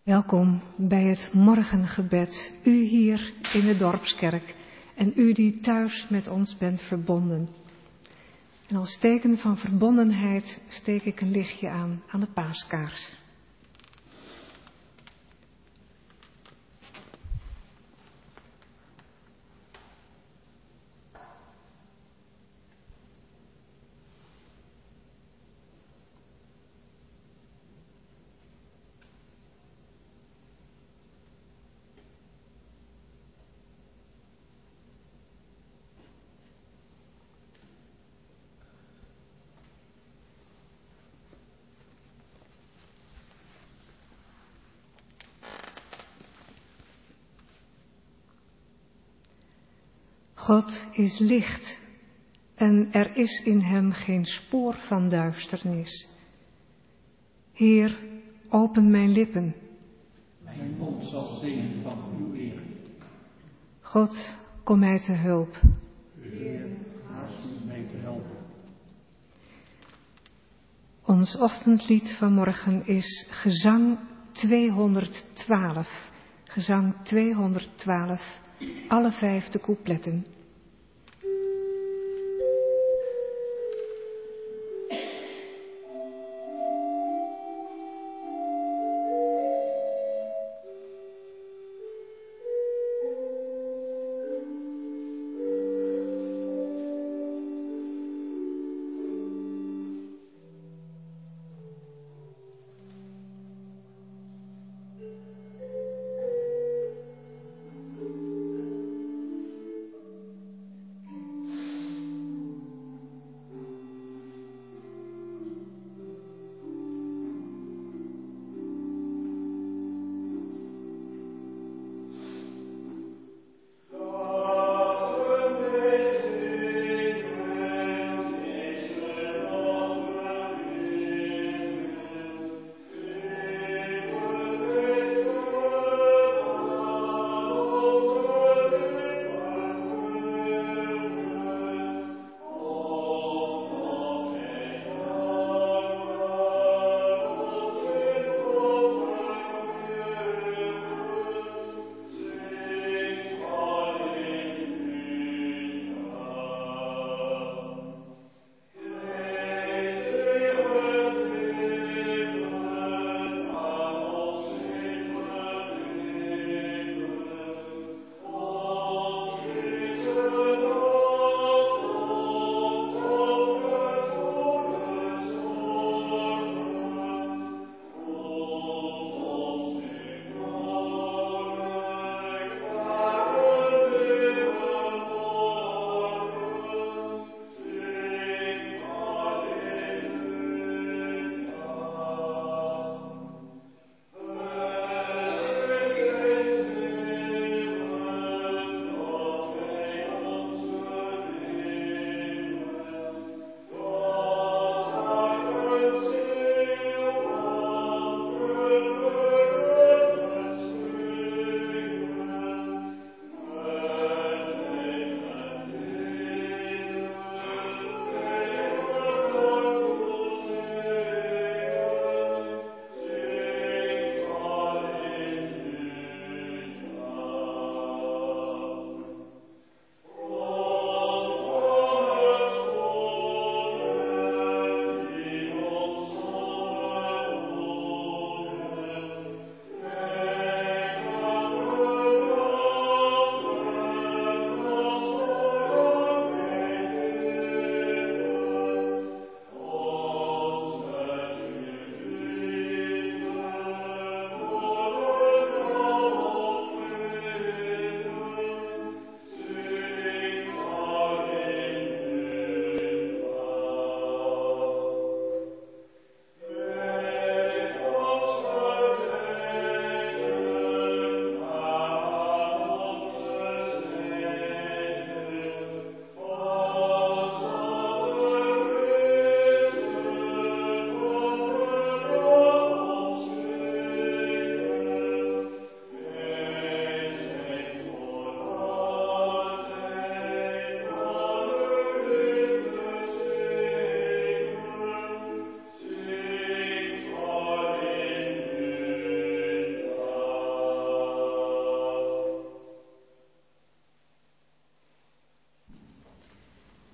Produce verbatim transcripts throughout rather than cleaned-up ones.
Welkom bij het morgengebed, u hier in de dorpskerk en u die thuis met ons bent verbonden. En als teken van verbondenheid steek ik een lichtje aan aan de paaskaars. God is licht en er is in hem geen spoor van duisternis. Heer, open mijn lippen. Mijn mond zal zingen van uw eer. God, kom mij te hulp. Heer, haast u mij te helpen. Ons ochtendlied vanmorgen is gezang tweehonderdtwaalf. Gezang tweehonderdtwaalf, alle vijf de coupletten.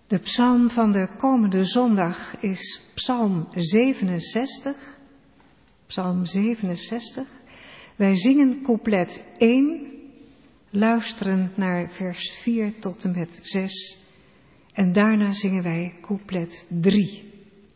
De psalm van de komende zondag is Psalm zevenenzestig. Psalm zevenenzestig. Wij zingen couplet één, luisterend naar vers vier tot en met zes. En daarna zingen wij couplet drie.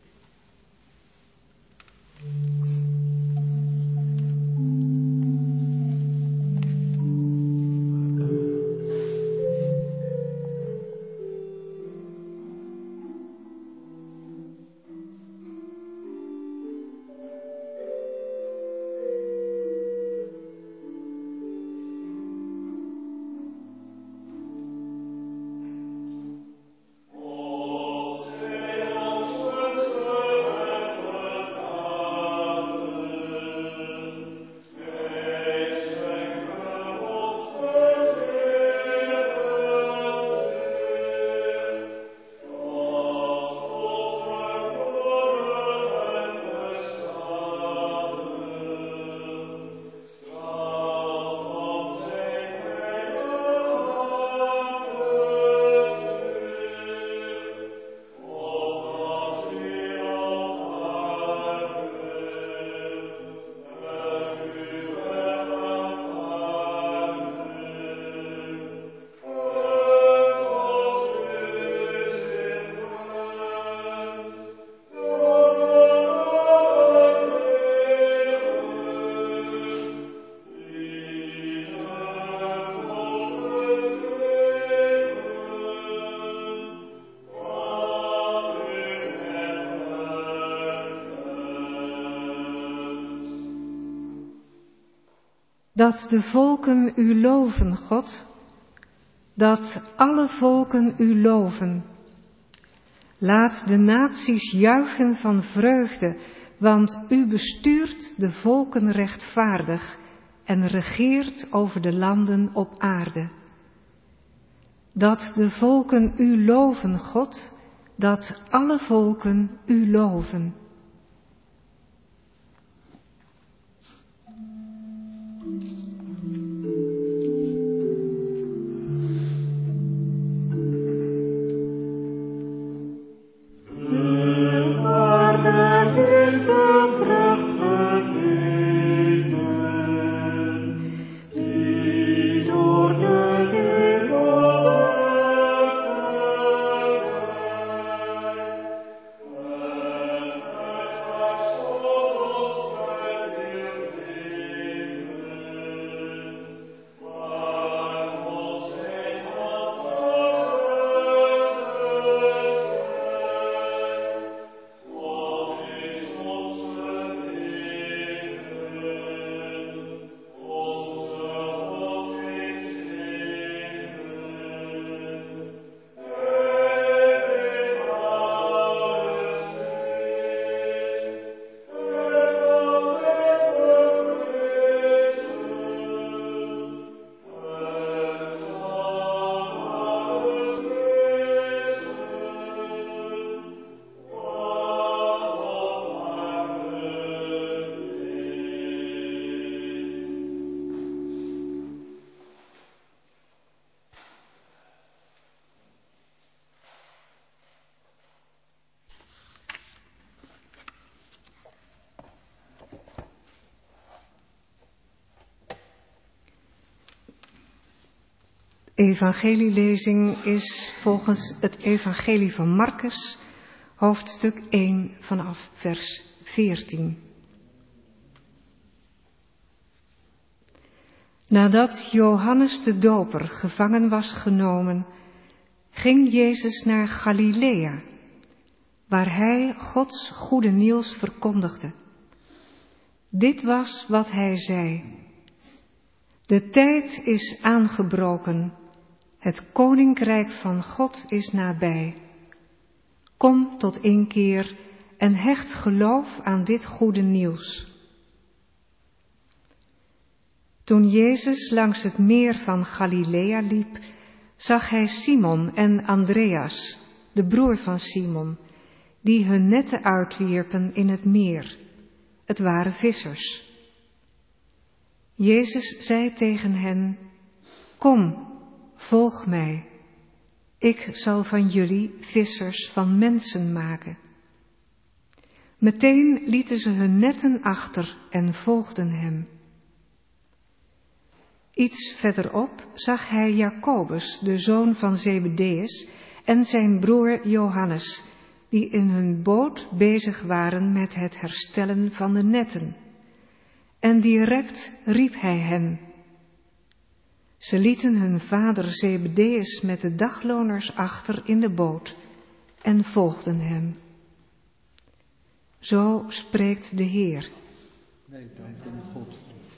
Dat de volken u loven, God, dat alle volken u loven. Laat de naties juichen van vreugde, want u bestuurt de volken rechtvaardig en regeert over de landen op aarde. Dat de volken u loven, God, dat alle volken u loven. Evangelielezing is volgens het Evangelie van Marcus, hoofdstuk één vanaf vers veertien. Nadat Johannes de Doper gevangen was genomen, ging Jezus naar Galilea, waar hij Gods goede nieuws verkondigde. Dit was wat hij zei: de tijd is aangebroken, het koninkrijk van God is nabij. Kom tot inkeer en hecht geloof aan dit goede nieuws. Toen Jezus langs het meer van Galilea liep, zag hij Simon en Andreas, de broer van Simon, die hun netten uitwierpen in het meer. Het waren vissers. Jezus zei tegen hen: kom, volg mij. Ik zal van jullie vissers van mensen maken. Meteen lieten ze hun netten achter en volgden hem. Iets verderop zag hij Jacobus, de zoon van Zebedeus, en zijn broer Johannes, die in hun boot bezig waren met het herstellen van de netten. En direct riep hij hen. Ze lieten hun vader Zebedeus met de dagloners achter in de boot en volgden hem. Zo spreekt de Heer. Nee, dank in God.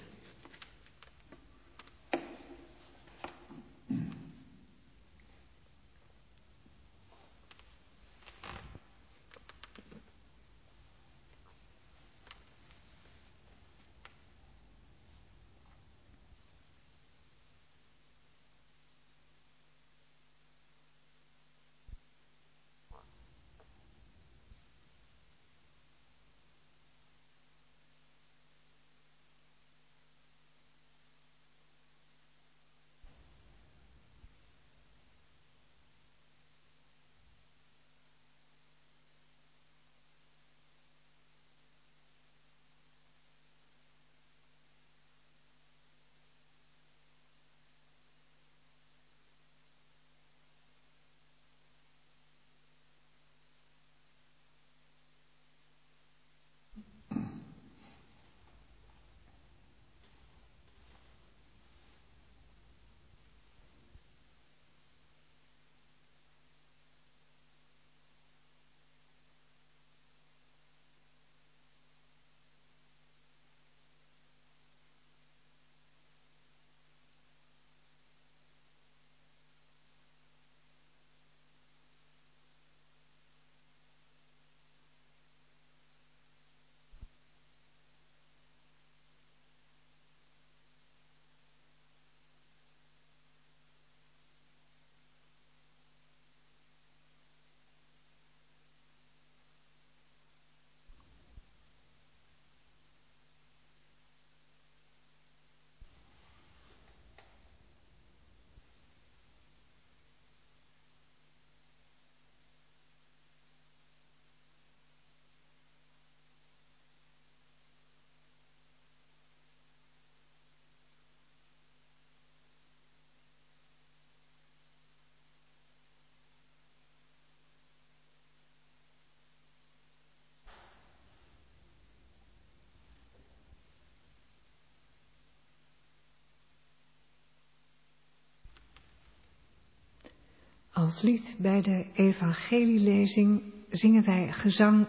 Als lied bij de evangelielezing zingen wij gezang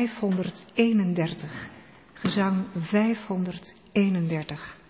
vijfhonderdeenendertig. Gezang vijfhonderdeenendertig.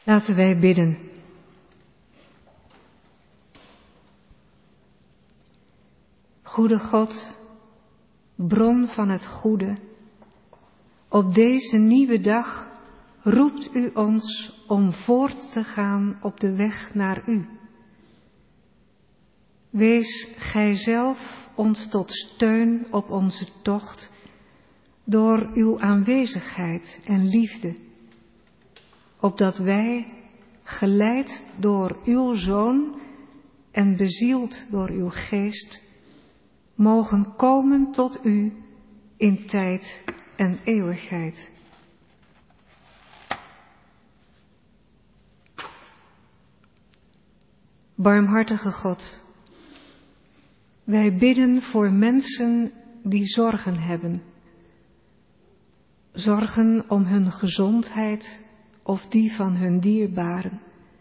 Laten wij bidden. Goede God, bron van het goede, op deze nieuwe dag roept u ons om voort te gaan op de weg naar u. Wees gij zelf ons tot steun op onze tocht door uw aanwezigheid en liefde, opdat wij, geleid door uw Zoon en bezield door uw Geest, mogen komen tot u in tijd en eeuwigheid. Barmhartige God, wij bidden voor mensen die zorgen hebben. Zorgen om hun gezondheid of die van hun dierbaren.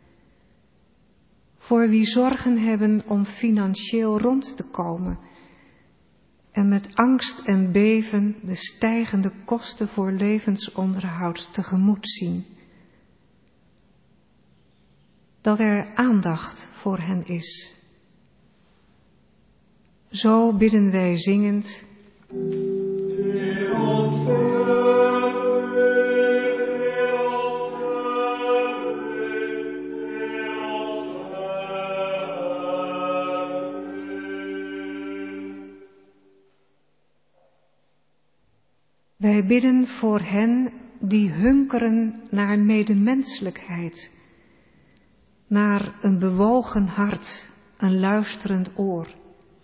Voor wie zorgen hebben om financieel rond te komen en met angst en beven de stijgende kosten voor levensonderhoud tegemoet zien. Dat er aandacht voor hen is. Zo bidden wij zingend. Wij bidden voor hen die hunkeren naar medemenselijkheid, naar een bewogen hart, een luisterend oor.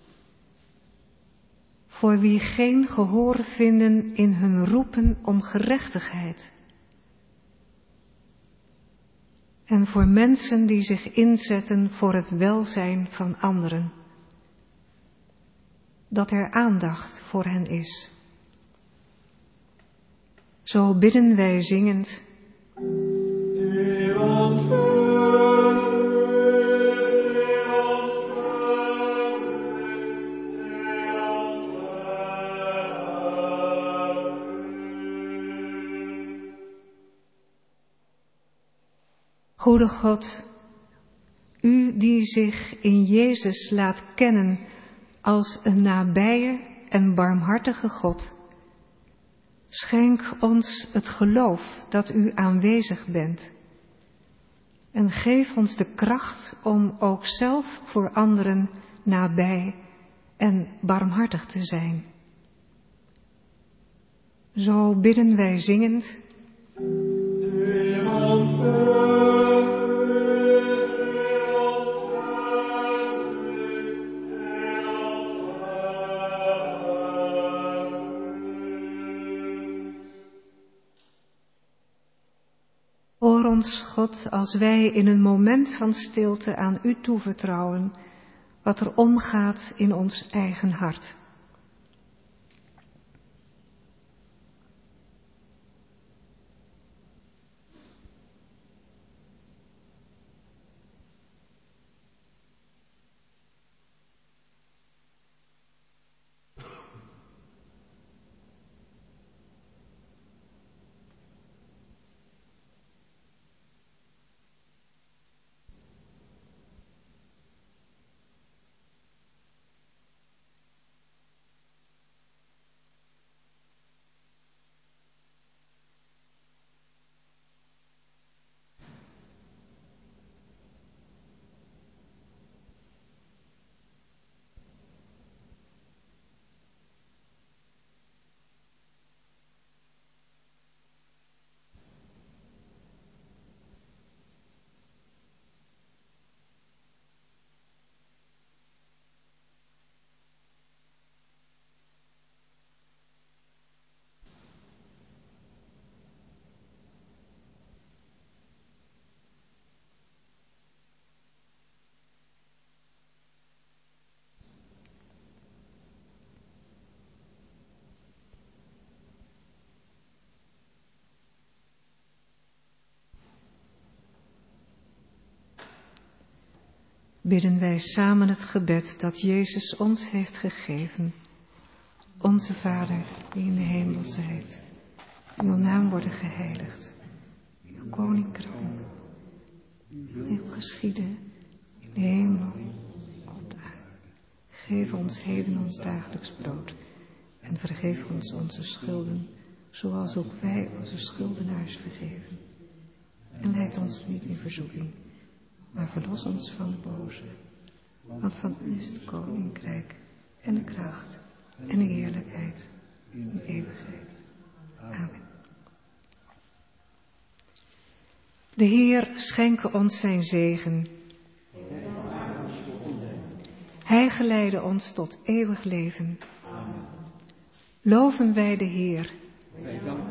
Voor wie geen gehoor vinden in hun roepen om gerechtigheid. En voor mensen die zich inzetten voor het welzijn van anderen. Dat er aandacht voor hen is. Zo bidden wij zingend. Goede God, u die zich in Jezus laat kennen als een nabije en barmhartige God, schenk ons het geloof dat u aanwezig bent en geef ons de kracht om ook zelf voor anderen nabij en barmhartig te zijn. Zo bidden wij zingend. Hoor ons, God, als wij in een moment van stilte aan u toevertrouwen wat er omgaat in ons eigen hart. Bidden wij samen het gebed dat Jezus ons heeft gegeven. Onze Vader, die in de hemel zijt, uw naam worden geheiligd. Uw koninkrijk komen. geschieden in de hemel, op de aarde. Geef ons heden ons dagelijks brood en vergeef ons onze schulden, zoals ook wij onze schuldenaars vergeven. En leid ons niet in verzoeking, maar verlos ons van de boze. Want van u is het koninkrijk en de kracht en de heerlijkheid in de eeuwigheid. Amen. De Heer schenke ons zijn zegen. Hij geleide ons tot eeuwig leven. Loven wij de Heer.